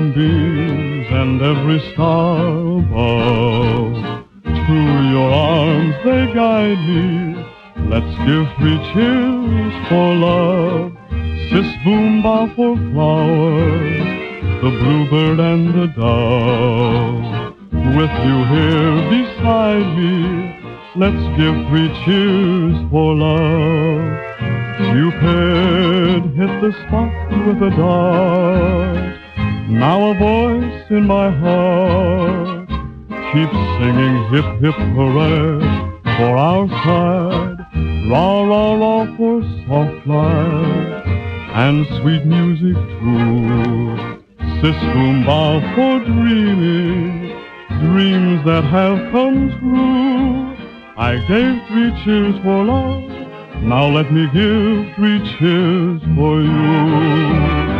moonbeams and every star above. To your arms they guide me. Let's give 3 cheers for love. Sis boom bow for flowers, the bluebird and the dove. With you here beside me, let's give 3 cheers for love. Cupid hit the spot with a dart. Now a voice in my heart keeps singing hip hip hooray for our side. Rah rah rah for soft light and sweet music too. Sis boom bow for dreaming dreams that have come true. I gave 3 cheers for love. Now let me give 3 cheers for you.